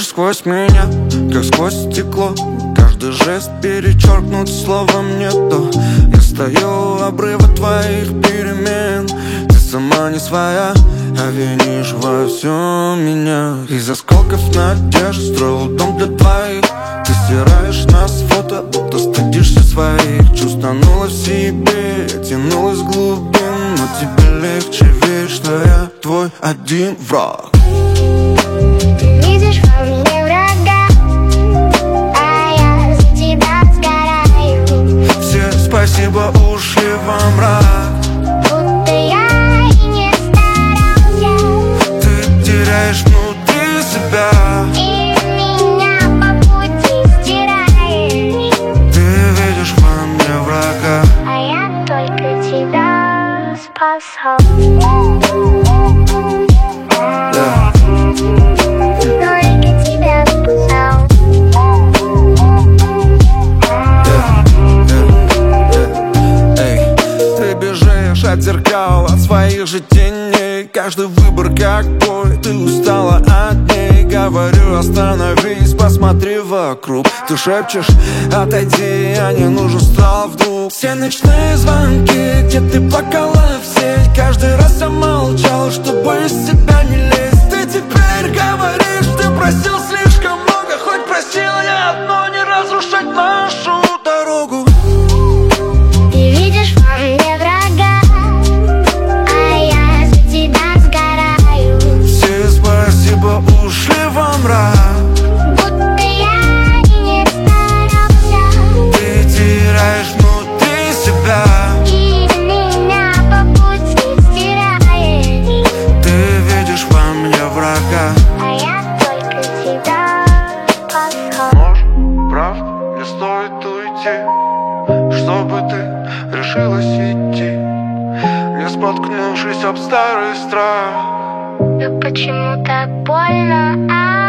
Смотришь сквозь меня, как сквозь стекло. Каждый жест перечеркнут словом «не то». Я стою у обрыва твоих перемен. Ты сама не своя, а винишь во всем меня. Из осколков надежд строил дом для двоих. Ты стираешь нас с фото, будто стыдишься своих чувств. Тонула в себе, тянулась в глубин. Но тебе легче верить, что я твой один враг. Видишь во мне врага, а я за тебя сгораю. Все спасибо ушли во мрак, будто я и не старался. ты теряешь внутри себя, и меня по пути стираешь. ты видишь во мне врага, А я только тебя спасал. Только тебя спасал. Эй, ты бежишь от зеркал, от своих же теней. Каждый выбор как бой, ты устала от ней. Говорю, остановись, посмотри вокруг. Ты шепчешь, отойди, я не нужен стал вдруг. Все ночные звонки, где ты плакала в сеть. Каждый раз я молчал, чтобы из себя не лезть. Ты теперь говоришь, ты просил слишком много. Хоть просил я одно, не разрушать нашу дорогу. Ты видишь во мне врага, а я за тебя сгораю. Все спасибо ушли во мрак, будто я и не старался. ты теряешь внутри себя, и меня по пути стираешь. ты видишь во мне врага. А я только тебя спасал. Может, прав, не стоит уйти, чтобы ты решилась идти, не споткнувшись об старый страх. Но почему так больно?